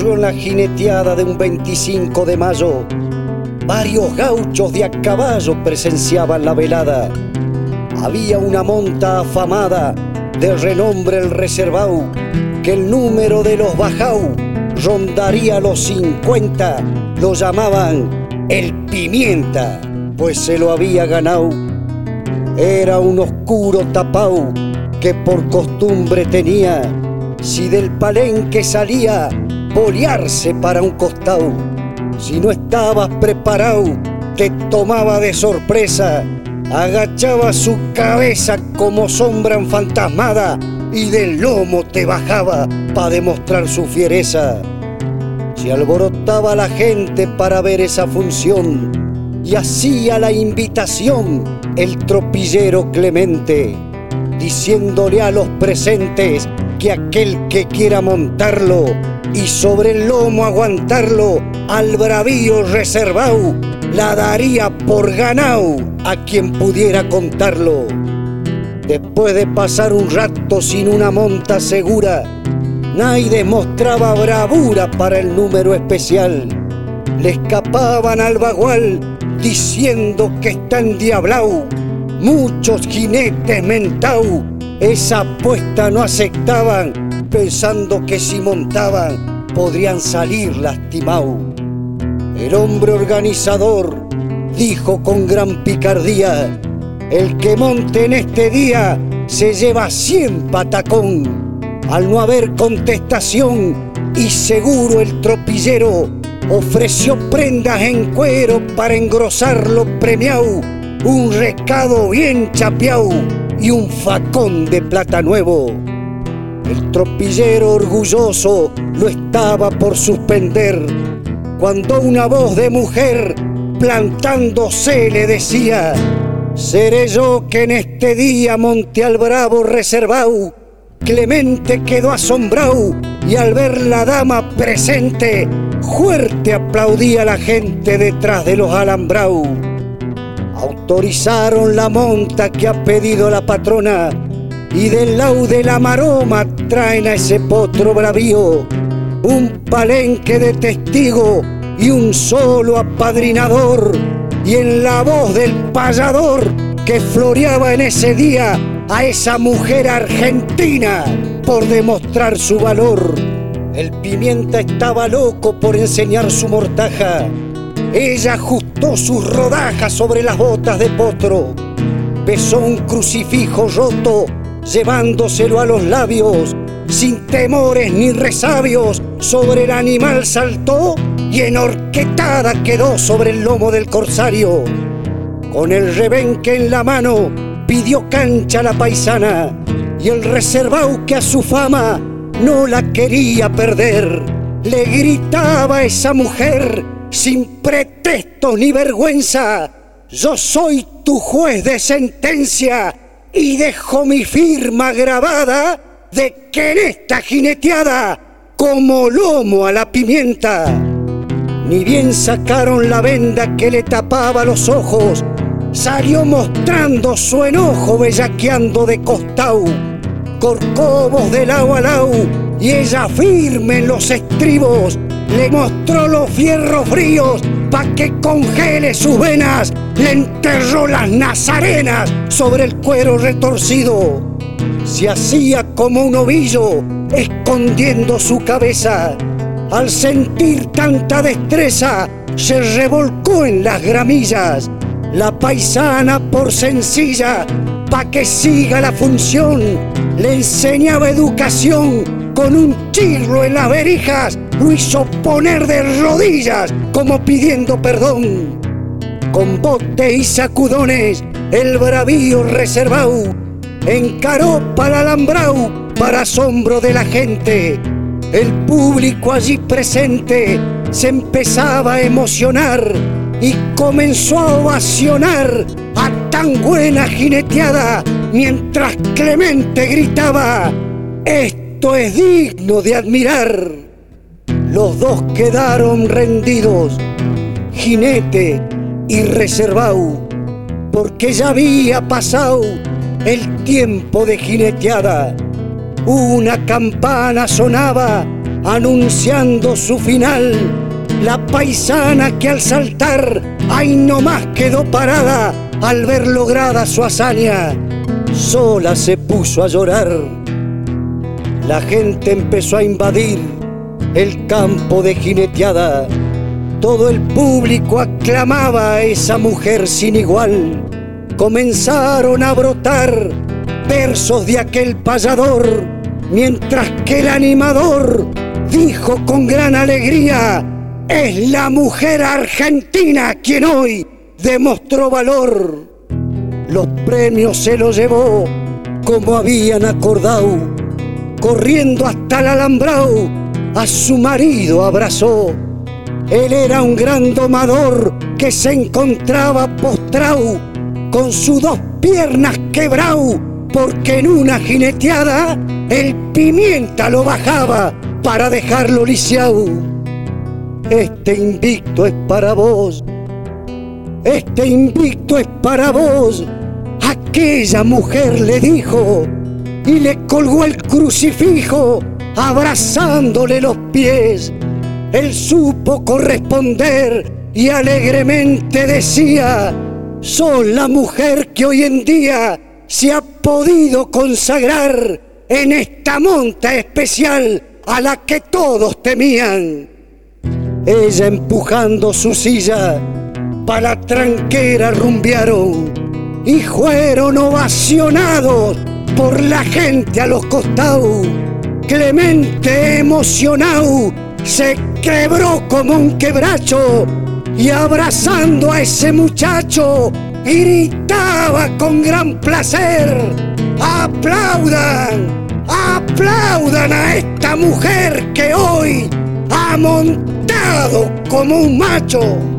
ocurrió en la jineteada de un 25 de mayo. Varios gauchos de a caballo presenciaban la velada. Había una monta afamada, de renombre el reservau, que el número de los bajau rondaría los 50. Lo llamaban el Pimienta, pues se lo había ganado. Era un oscuro tapau que por costumbre tenía, si del palenque salía, bolearse para un costado. Si no estabas preparado, te tomaba de sorpresa, agachaba su cabeza como sombra enfantasmada y del lomo te bajaba para demostrar su fiereza. Se alborotaba la gente para ver esa función y hacía la invitación el tropillero Clemente, diciéndole a los presentes que aquel que quiera montarlo y sobre el lomo aguantarlo al bravío reservau, la daría por ganao a quien pudiera contarlo. Después de pasar un rato sin una monta segura, nadie mostraba bravura para el número especial. Le escapaban al bagual diciendo que está endiablao. Muchos jinetes mentau esa apuesta no aceptaban, pensando que si montaban podrían salir lastimau. El hombre organizador dijo con gran picardía: el que monte en este día se lleva 100 patacón. Al no haber contestación y seguro el tropillero ofreció prendas en cuero para engrosarlo premiau, un recado bien chapeau y un facón de plata nuevo. El tropillero orgulloso lo estaba por suspender, cuando una voz de mujer plantándose le decía: seré yo que en este día monte al bravo reservau. Clemente quedó asombrado y al ver la dama presente, fuerte aplaudía la gente detrás de los alambrau. Autorizaron la monta que ha pedido la patrona y del lau de la maroma traen a ese potro bravío. Un palenque de testigo y un solo apadrinador, y en la voz del payador que floreaba en ese día a esa mujer argentina por demostrar su valor. El Pimienta estaba loco por enseñar su mortaja. Ella ajustó sus rodajas sobre las botas de potro, besó un crucifijo roto llevándoselo a los labios. Sin temores ni resabios sobre el animal saltó y enhorquetada quedó sobre el lomo del corsario. Con el rebenque en la mano pidió cancha la paisana y el reservau, que a su fama no la quería perder, le gritaba a esa mujer sin pretextos ni vergüenza: yo soy tu juez de sentencia y dejo mi firma grabada de que en esta jineteada como lomo a la pimienta. Ni bien sacaron la venda que le tapaba los ojos, salió mostrando su enojo bellaqueando de costau. Corcovos de lau a lau y ella firme en los estribos, le mostró los fierros fríos pa' que congele sus venas, le enterró las nazarenas sobre el cuero retorcido. Se hacía como un ovillo escondiendo su cabeza. Al sentir tanta destreza se revolcó en las gramillas. La paisana, por sencilla, pa' que siga la función, le enseñaba educación con un chirlo en las verijas, lo hizo poner de rodillas como pidiendo perdón. Con botes y sacudones el bravío reservau encaró para el alambrau para asombro de la gente. El público allí presente se empezaba a emocionar y comenzó a ovacionar a tan buena jineteada, mientras Clemente gritaba: esto es digno de admirar. Los dos quedaron rendidos, jinete y reservau, porque ya había pasado el tiempo de jineteada. Una campana sonaba anunciando su final. La paisana que al saltar, ahí nomás quedó parada al ver lograda su hazaña. Sola se puso a llorar. La gente empezó a invadir el campo de jineteada. Todo el público aclamaba a esa mujer sin igual. Comenzaron a brotar versos de aquel payador, mientras que el animador dijo con gran alegría: es la mujer argentina quien hoy demostró valor. Los premios se los llevó como habían acordado. Corriendo hasta el alambrado, a su marido abrazó. Él era un gran domador que se encontraba postrado, con sus dos piernas quebrao, porque en una jineteada el pimienta lo bajaba para dejarlo lisiao. Este invicto es para vos, este invicto es para vos, aquella mujer le dijo, y le colgó el crucifijo abrazándole los pies. Él supo corresponder y alegremente decía: sos la mujer que hoy en día se ha podido consagrar en esta monta especial a la que todos temían. Ella empujando su silla pa' la tranquera rumbearon y fueron ovacionados por la gente a los costados. Clemente emocionado se quebró como un quebracho y abrazando a ese muchacho gritaba con gran placer: ¡aplaudan! ¡Aplaudan a esta mujer que hoy ha montado como un macho!